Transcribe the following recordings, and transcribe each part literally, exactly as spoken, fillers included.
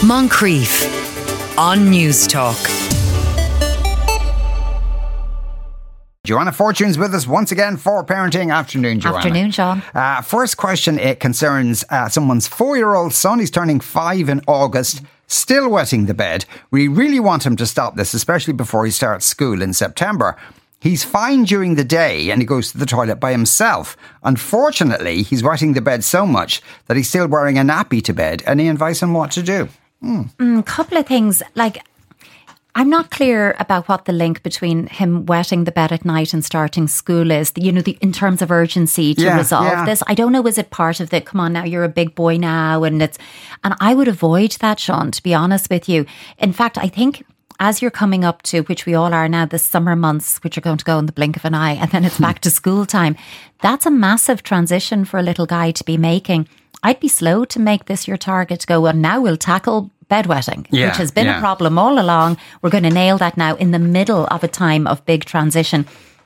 Moncrief on News Talk. Joanna Fortune's with us once again for Parenting Afternoon, Joanna. Afternoon, Sean. Uh, first question, it concerns uh, someone's four-year-old son. He's turning five in August, still wetting the bed. We really want him to stop this, especially before he starts school in September. He's fine during the day and he goes to the toilet by himself. Unfortunately, he's wetting the bed so much that he's still wearing a nappy to bed, and he advises him what to do. Mm. Mm, couple of things, like... I'm not clear about what the link between him wetting the bed at night and starting school is, you know, the, in terms of urgency to yeah, resolve yeah. this. I don't know, is it part of the, come on now, you're a big boy now, and it's, and I would avoid that, Sean, to be honest with you. In fact, I think as you're coming up to, which we all are now, the summer months, which are going to go in the blink of an eye, and then it's back to school time, that's a massive transition for a little guy to be making. I'd be slow to make this your target to go, well, now we'll tackle bedwetting, yeah, which has been yeah. a problem all along. We're going to nail that now in the middle of a time of big transition.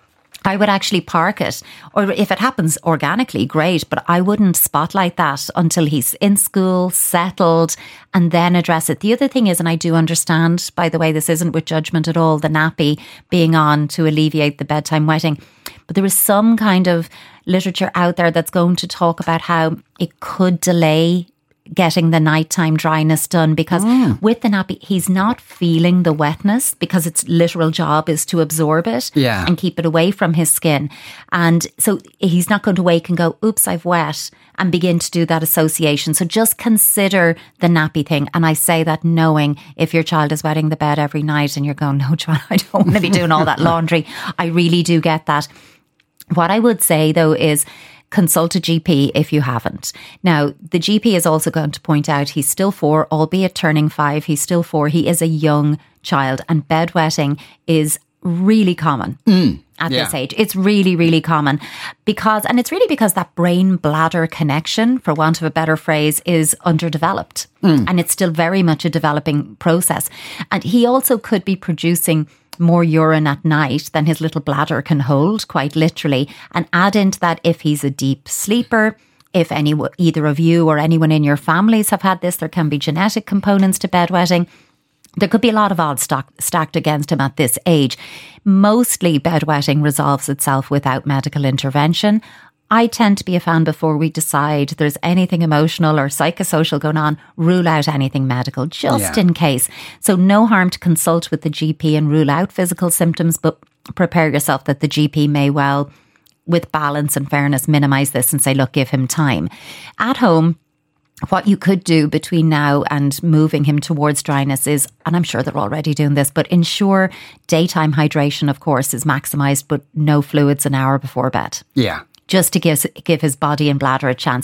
I would actually park it, or if it happens organically, great, but I wouldn't spotlight that until he's in school, settled, and then address it. The other thing is, and I do understand, by the way, this isn't with judgment at all, the nappy being on to alleviate the bedtime wetting, but there is some kind of literature out there that's going to talk about how it could delay getting the nighttime dryness done, because mm. with the nappy, he's not feeling the wetness because its literal job is to absorb it yeah. and keep it away from his skin. And so he's not going to wake and go, oops, I've wet, and begin to do that association. So just consider the nappy thing. And I say that knowing if your child is wetting the bed every night and you're going, no, John, I don't want to be doing all that laundry. I really do get that. What I would say though is, consult a G P if you haven't. Now, the G P is also going to point out he's still four, albeit turning five, he's still four. He is a young child, and bedwetting is really common mm, at yeah. this age. It's really, really common because, and it's really because that brain-bladder connection, for want of a better phrase, is underdeveloped. Mm. And it's still very much a developing process. And he also could be producing more urine at night than his little bladder can hold, quite literally. And add into that, if he's a deep sleeper, if any, either of you or anyone in your families have had this, there can be genetic components to bedwetting. There could be a lot of odds stack, stacked against him at this age. Mostly bedwetting resolves itself without medical intervention. I tend to be a fan, before we decide there's anything emotional or psychosocial going on, rule out anything medical, just yeah. in case. So no harm to consult with the G P and rule out physical symptoms, but prepare yourself that the G P may well, with balance and fairness, minimise this and say, look, give him time. At home, what you could do between now and moving him towards dryness is, and I'm sure they're already doing this, but ensure daytime hydration, of course, is maximised, but no fluids an hour before bed. Yeah. Just to give, give his body and bladder a chance.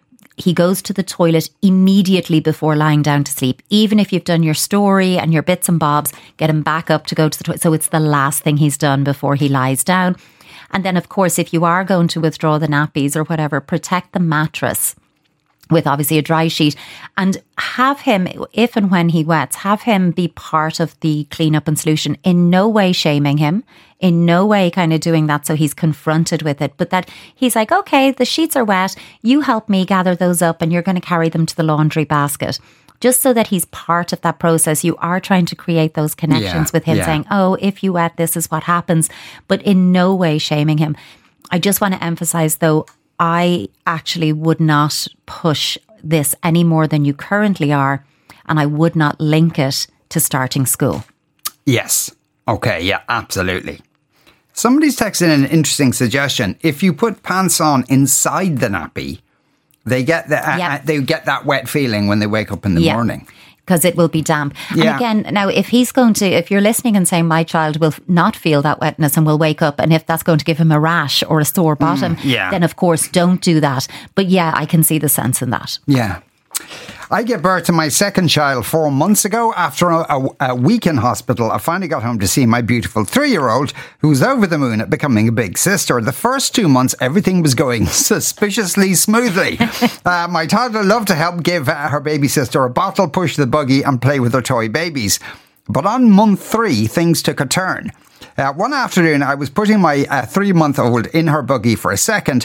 He goes to the toilet immediately before lying down to sleep. Even if you've done your story and your bits and bobs, get him back up to go to the toilet. So it's the last thing he's done before he lies down. And then, of course, if you are going to withdraw the nappies or whatever, protect the mattress with obviously a dry sheet, and have him, if and when he wets, have him be part of the cleanup and solution. In no way shaming him, in no way kind of doing that so he's confronted with it, but that he's like, okay, the sheets are wet, you help me gather those up and you're going to carry them to the laundry basket. Just so that he's part of that process. You are trying to create those connections yeah, with him, yeah. saying, oh, if you wet, this is what happens, but in no way shaming him. I just want to emphasize though, I actually would not push this any more than you currently are, and I would not link it to starting school. Yes. Okay, yeah, absolutely. Somebody's texted in an interesting suggestion. If you put pants on inside the nappy, they get the, uh, yep. uh, they get that wet feeling when they wake up in the yep. morning. Because it will be damp. Yeah. And again, now if he's going to, if you're listening and saying my child will not feel that wetness and will wake up, and if that's going to give him a rash or a sore bottom, mm, yeah. then of course don't do that. But yeah, I can see the sense in that. Yeah. I gave birth to my second child four months ago. After a, a, a week in hospital, I finally got home to see my beautiful three-year-old, who was over the moon at becoming a big sister. The first two months, everything was going suspiciously smoothly. uh, my toddler loved to help give uh, her baby sister a bottle, push the buggy and play with her toy babies. But on month three, things took a turn. Uh, one afternoon, I was putting my uh, three-month-old in her buggy for a second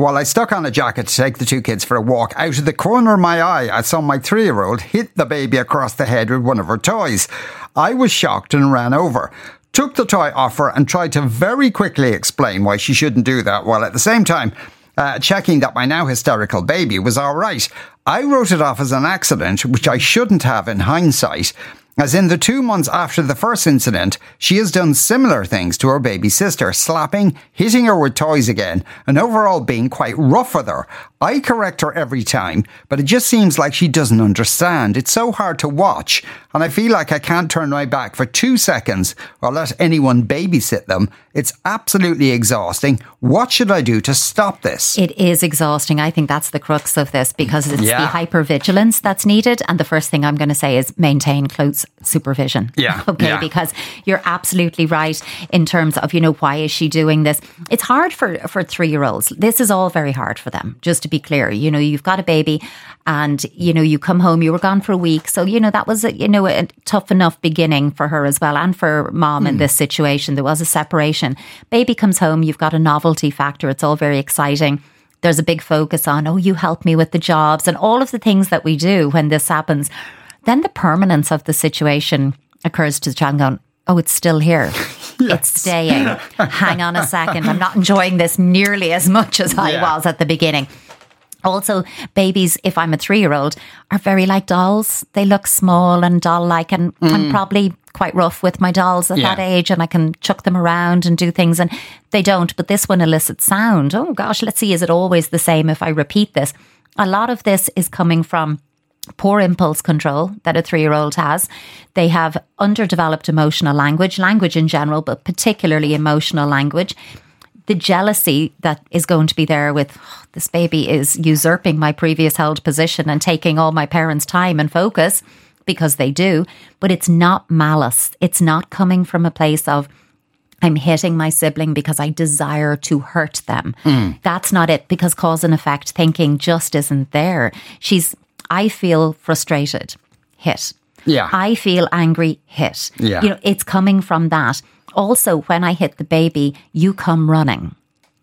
While I stuck on a jacket to take the two kids for a walk, out of the corner of my eye, I saw my three-year-old hit the baby across the head with one of her toys. I was shocked and ran over. Took the toy off her and tried to very quickly explain why she shouldn't do that, while at the same time uh, checking that my now hysterical baby was all right. I wrote it off as an accident, which I shouldn't have in hindsight, as in the two months after the first incident, she has done similar things to her baby sister, slapping, hitting her with toys again, and overall being quite rough with her. I correct her every time, but it just seems like she doesn't understand. It's so hard to watch, and I feel like I can't turn my back for two seconds or let anyone babysit them. It's absolutely exhausting. What should I do to stop this? It is exhausting. I think that's the crux of this, because it's Yeah. the hypervigilance that's needed. And the first thing I'm going to say is maintain close supervision. Yeah. Okay. Yeah. Because you're absolutely right in terms of, you know, why is she doing this? It's hard for, for three-year-olds. This is all very hard for them, just to be clear. You know, you've got a baby and, you know, you come home, you were gone for a week. So, you know, that was, a, you know, a tough enough beginning for her as well, and for mom in this situation. There was a separation. Baby comes home, you've got a novelty factor. It's all very exciting. There's a big focus on, oh, you help me with the jobs and all of the things that we do when this happens. Then the permanence of the situation occurs to the child going, oh, it's still here. Yes. It's staying. Hang on a second. I'm not enjoying this nearly as much as I Yeah. was at the beginning. Also, babies, if I'm a three-year-old, are very like dolls. They look small and doll-like, and mm. I'm probably quite rough with my dolls at Yeah. that age, and I can chuck them around and do things, and they don't. But this one elicits sound. Oh gosh, let's see, is it always the same if I repeat this? A lot of this is coming from poor impulse control that a three-year-old has. They have underdeveloped emotional language, language in general, but particularly emotional language. The jealousy that is going to be there with, oh, this baby is usurping my previous held position and taking all my parents' time and focus, because they do. But it's not malice. It's not coming from a place of, I'm hitting my sibling because I desire to hurt them. Mm. That's not it, because cause and effect thinking just isn't there. She's, I feel frustrated, hit. Yeah. I feel angry, hit. Yeah. You know, it's coming from that. Also, when I hit the baby, you come running.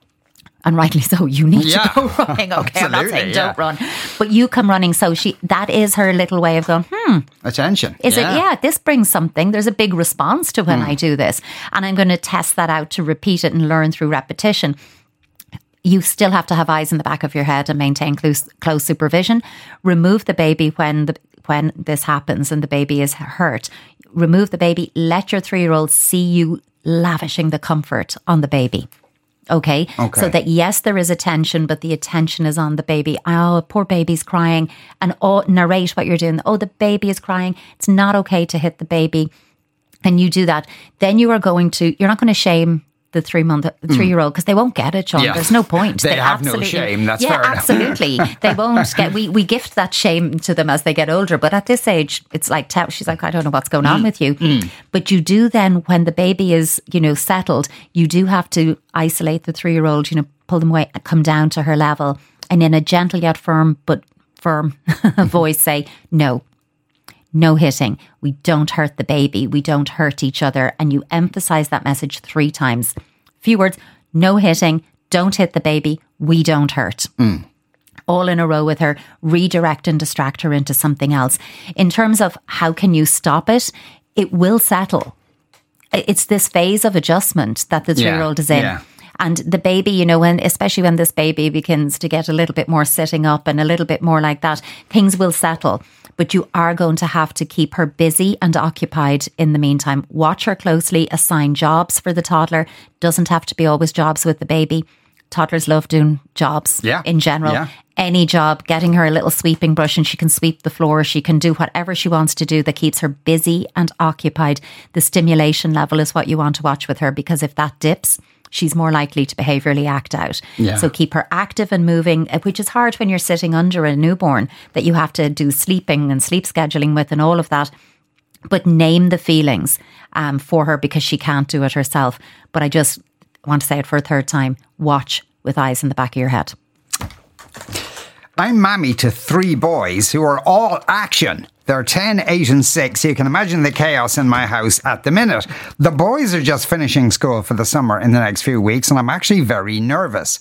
And rightly so, you need Yeah. to go running. Okay, I'm not Absolutely, saying yeah. don't run. But you come running. So she that is her little way of going, hmm. Attention. Is yeah. it? Yeah, this brings something. There's a big response to when mm. I do this. And I'm going to test that out to repeat it and learn through repetition. You still have to have eyes in the back of your head and maintain close, close supervision. Remove the baby when the when this happens and the baby is hurt. Remove the baby. Let your three-year-old see you lavishing the comfort on the baby. Okay? Okay. So that, yes, there is attention, but the attention is on the baby. Oh, poor baby's crying. And oh, narrate what you're doing. Oh, the baby is crying. It's not okay to hit the baby. And you do that. Then you are going to, you're not going to shame the three month, three year old, because they won't get it, Sean. Yeah. There's no point. They, they have no shame. That's yeah, fair enough. absolutely. They won't get. We we gift that shame to them as they get older. But at this age, it's like she's like, I don't know what's going on with you. Mm. But you do then, when the baby is, you know, settled, you do have to isolate the three year old. You know, pull them away, come down to her level, and in a gentle yet firm but firm voice, say no. No hitting. We don't hurt the baby. We don't hurt each other. And you emphasize that message three times. Few words. No hitting. Don't hit the baby. We don't hurt. Mm. All in a row with her. Redirect and distract her into something else. In terms of how can you stop it, it will settle. It's this phase of adjustment that the three-year-old yeah, is in. Yeah. And the baby, you know, when especially when this baby begins to get a little bit more sitting up and a little bit more like that, things will settle. But you are going to have to keep her busy and occupied in the meantime. Watch her closely, assign jobs for the toddler. Doesn't have to be always jobs with the baby. Toddlers love doing jobs yeah. in general. Yeah. Any job, getting her a little sweeping brush and she can sweep the floor. She can do whatever she wants to do that keeps her busy and occupied. The stimulation level is what you want to watch with her, because if that dips, she's more likely to behaviourally act out. Yeah. So keep her active and moving, which is hard when you're sitting under a newborn that you have to do sleeping and sleep scheduling with and all of that. But name the feelings um, for her, because she can't do it herself. But I just want to say it for a third time. Watch with eyes in the back of your head. I'm mammy to three boys who are all action. They're ten, eight and six. You can imagine the chaos in my house at the minute. The boys are just finishing school for the summer in the next few weeks, and I'm actually very nervous.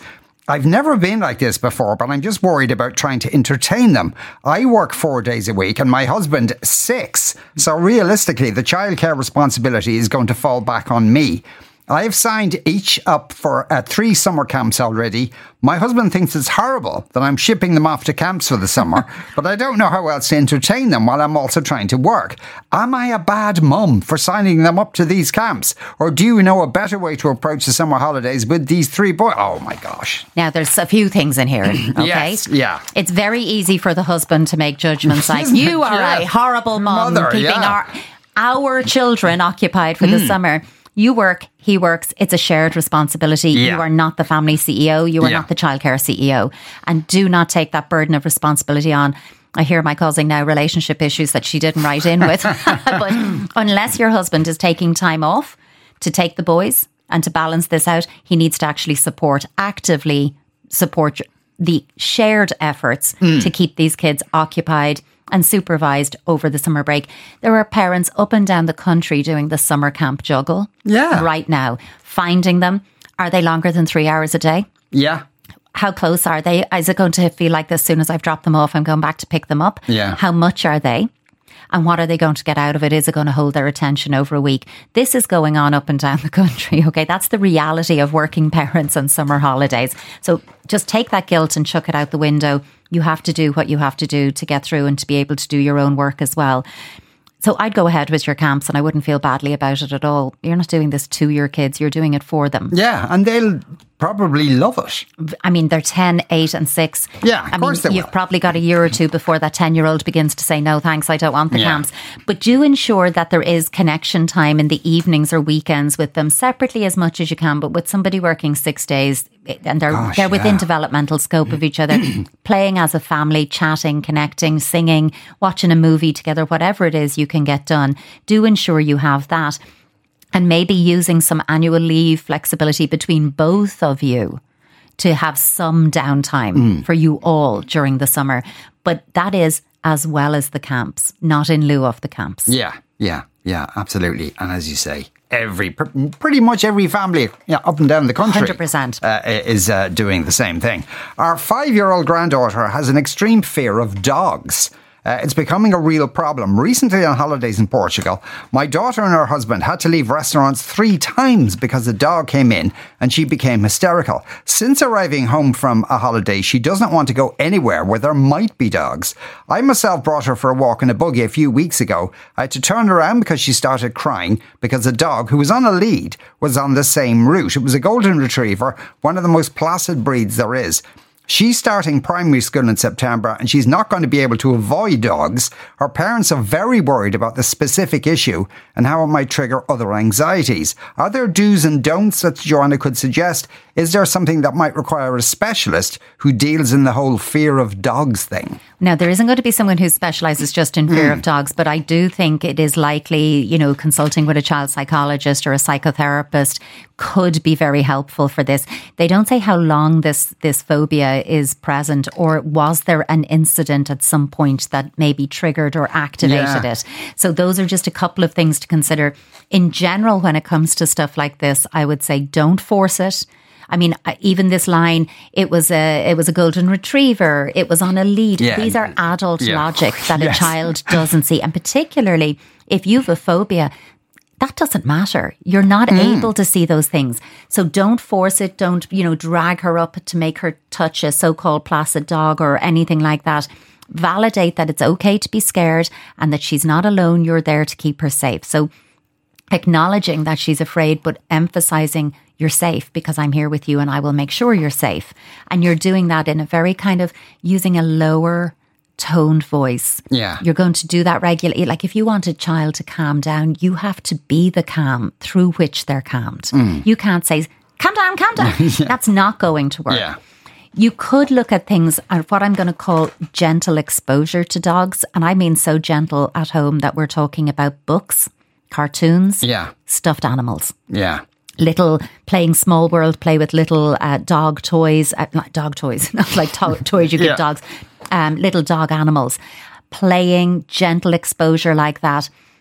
I've never been like this before, but I'm just worried about trying to entertain them. I work four days a week and my husband six. So realistically, the childcare responsibility is going to fall back on me. I have signed each up for uh, three summer camps already. My husband thinks it's horrible that I'm shipping them off to camps for the summer, but I don't know how else to entertain them while I'm also trying to work. Am I a bad mum for signing them up to these camps? Or do you know a better way to approach the summer holidays with these three boys? Oh my gosh. Now, there's a few things in here, okay? Yes, yeah. It's very easy for the husband to make judgments like, you are Yeah. a horrible mum, Mother, keeping yeah. our, our children occupied for the summer. You work, he works. It's a shared responsibility. Yeah. You are not the family C E O. You are Yeah. not the childcare C E O. And do not take that burden of responsibility on. I hear my causing now relationship issues that she didn't write in with. But unless your husband is taking time off to take the boys and to balance this out, he needs to actually support, actively support the shared efforts Mm. to keep these kids occupied and supervised over the summer break. There are parents up and down the country doing the summer camp juggle Yeah. right now. Finding them. Are they longer than three hours a day? Yeah. How close are they? Is it going to feel like as soon as I've dropped them off, I'm going back to pick them up? Yeah. How much are they? And what are they going to get out of it? Is it going to hold their attention over a week? This is going on up and down the country, okay? That's the reality of working parents on summer holidays. So just take that guilt and chuck it out the window. You have to do what you have to do to get through and to be able to do your own work as well. So I'd go ahead with your camps and I wouldn't feel badly about it at all. You're not doing this to your kids, you're doing it for them. Yeah, and they'll probably love it. I mean, they're ten, eight and six. Yeah, of I course mean, they you've will. probably got a year or two before that ten-year-old begins to say, no, thanks, I don't want the Yeah. camps. But do ensure that there is connection time in the evenings or weekends with them separately as much as you can, but with somebody working six days and they're, Gosh, they're within yeah. developmental scope of each other, playing as a family, chatting, connecting, singing, watching a movie together, whatever it is you can get done. Do ensure you have that. And maybe using some annual leave flexibility between both of you to have some downtime Mm. for you all during the summer. But that is as well as the camps, not in lieu of the camps. Yeah, yeah, yeah, absolutely. And as you say, every pr- pretty much every family yeah, up and down the country one hundred percent. Uh, is uh, doing the same thing. Our five-year-old granddaughter has an extreme fear of dogs. Uh, it's becoming a real problem. Recently on holidays in Portugal, my daughter and her husband had to leave restaurants three times because a dog came in and she became hysterical. Since arriving home from a holiday, she doesn't want to go anywhere where there might be dogs. I myself brought her for a walk in a buggy a few weeks ago. I had to turn around because she started crying because a dog who was on a lead was on the same route. It was a golden retriever, one of the most placid breeds there is. She's starting primary school in September and she's not going to be able to avoid dogs. Her parents are very worried about the specific issue and how it might trigger other anxieties. Are there do's and don'ts that Joanna could suggest? Is there something that might require a specialist who deals in the whole fear of dogs thing? Now, there isn't going to be someone who specialises just in fear of dogs, but I do think it is likely, you know, consulting with a child psychologist or a psychotherapist could be very helpful for this. They don't say how long this, this phobia is present, or was there an incident at some point that maybe triggered or activated Yeah. it. So those are just a couple of things to consider. In general, when it comes to stuff like this, I would say don't force it. I mean, even this line, it was a it was a golden retriever, it was on a lead. Yeah. These are adult Yeah. logic that Yes. a child doesn't see. And particularly if you've a phobia, that doesn't matter. You're not able to see those things. So don't force it. Don't, you know, drag her up to make her touch a so-called placid dog or anything like that. Validate that it's okay to be scared and that she's not alone. You're there to keep her safe. So acknowledging that she's afraid, but emphasizing you're safe because I'm here with you and I will make sure you're safe. And you're doing that in a very kind of using a lower toned voice. Yeah. You're going to do that regularly. Like if you want a child to calm down, you have to be the calm through which they're calmed. You can't say, calm down, calm down. That's not going to work. Yeah. You could look at things at what I'm going to call gentle exposure to dogs. And I mean so gentle at home that we're talking about books, cartoons, Yeah. stuffed animals. Yeah. Little playing small world play with little uh, dog toys, uh, not dog toys, not like to- toys you give Yeah. dogs, um, little dog animals. Playing, gentle exposure like that.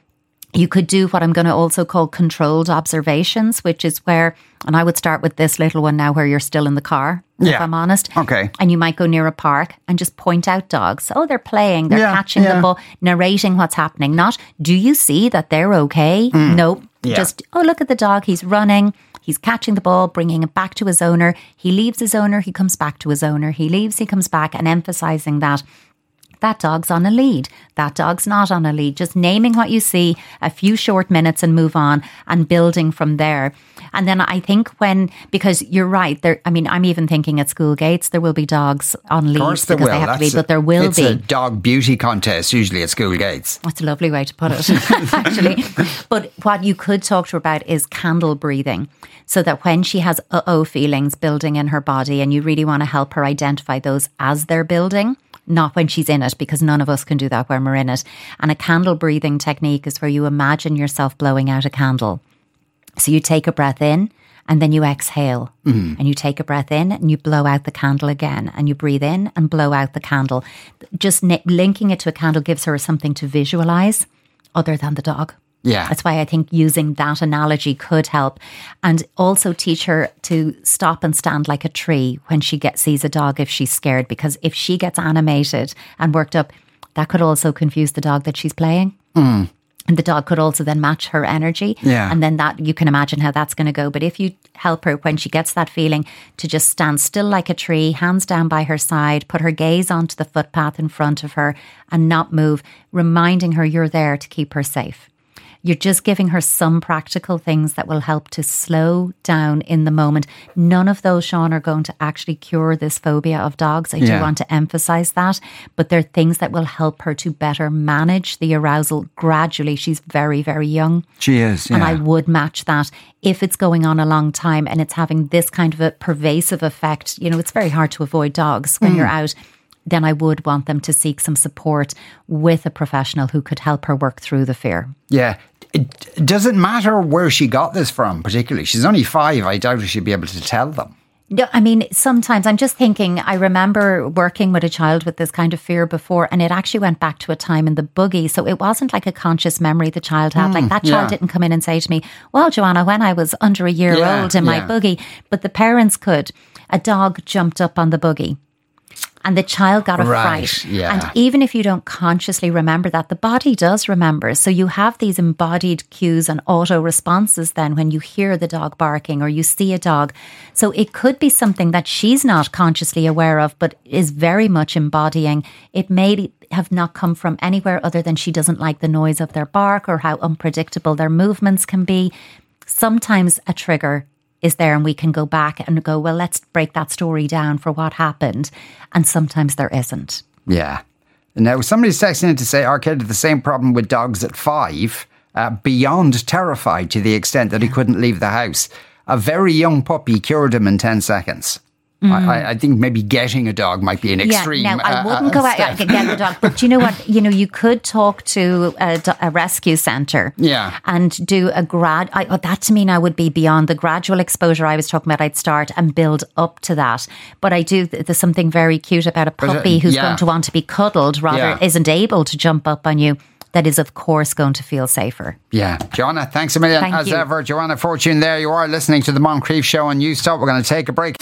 You could do what I'm going to also call controlled observations, which is where, and I would start with this little one now where you're still in the car, if Yeah. I'm honest. Okay. And you might go near a park and just point out dogs. Oh, they're playing, they're Yeah, catching yeah. the ball, narrating what's happening. Not, do you see that they're okay? Nope. Yeah. Just, oh, look at the dog, he's running. He's catching the ball, bringing it back to his owner. He leaves his owner, he comes back to his owner. He leaves, he comes back, and emphasizing that. That dog's on a lead. That dog's not on a lead. Just naming what you see, a few short minutes and move on, and building from there. And then I think when, because you're right, there. I mean, I'm even thinking at school gates, there will be dogs on Of course leads there because will. they have to That's be, a- but there will it's be. a dog beauty contest, usually at school gates. That's a lovely way to put it, actually. But what you could talk to her about is candle breathing, so that when she has uh-oh feelings building in her body, and you really want to help her identify those as they're building, not when she's in it, because none of us can do that when we're in it. And a candle breathing technique is where you imagine yourself blowing out a candle. So you take a breath in and then you exhale, and you take a breath in and you blow out the candle again, and you breathe in and blow out the candle. Just n- linking it to a candle gives her something to visualize other than the dog. Yeah. That's why I think using that analogy could help. And also teach her to stop and stand like a tree when she gets, sees a dog if she's scared. Because if she gets animated and worked up, that could also confuse the dog that she's playing. Mm. And the dog could also then match her energy. Yeah. And then that, you can imagine how that's going to go. But if you help her when she gets that feeling to just stand still like a tree, hands down by her side, put her gaze onto the footpath in front of her and not move, reminding her you're there to keep her safe. You're just giving her some practical things that will help to slow down in the moment. None of those, Sean, are going to actually cure this phobia of dogs. I Yeah. do want to emphasize that. But they're things that will help her to better manage the arousal gradually. She's very, very young. She is, yeah. And I would match that if it's going on a long time and it's having this kind of a pervasive effect. You know, it's very hard to avoid dogs when you're out. Then I would want them to seek some support with a professional who could help her work through the fear. Yeah. It doesn't matter where she got this from, particularly. She's only five. I doubt if she'd be able to tell them. No, I mean, sometimes I'm just thinking, I remember working with a child with this kind of fear before, and it actually went back to a time in the buggy. So it wasn't like a conscious memory the child had. like that child yeah. didn't come in and say to me, well, Joanna, when I was under a year Yeah, old in my yeah. buggy, but the parents could. A dog jumped up on the buggy. And the child got a Right, fright. yeah. And even if you don't consciously remember that, the body does remember. So you have these embodied cues and auto responses then when you hear the dog barking or you see a dog. So it could be something that she's not consciously aware of, but is very much embodying. It may have not come from anywhere other than she doesn't like the noise of their bark or how unpredictable their movements can be. Sometimes a trigger is there and we can go back and go, well, let's break that story down for what happened. And sometimes there isn't. Yeah. Now, somebody's texting in to say our kid had the same problem with dogs at five, uh, beyond terrified to the extent that he couldn't leave the house. A very young puppy cured him in ten seconds. I, I think maybe getting a dog might be an extreme. Yeah, now I uh, wouldn't uh, go out step. and get the dog, but you know what? You know, you could talk to a, do- a rescue centre, Yeah. and do a grad. I, oh, that to me now would be beyond the gradual exposure I was talking about. I'd start and build up to that. But I do. There's something very cute about a But, uh, puppy who's yeah. going to want to be cuddled rather Yeah. isn't able to jump up on you. That is, of course, going to feel safer. Yeah. Joanna, thanks a million Thank as you. ever. Joanna Fortune there. You are listening to the Moncrief Show on News Talk. We're going to take a break.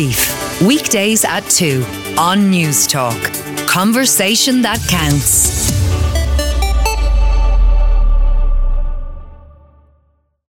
Moncrief, weekdays at two on News Talk. Conversation that counts.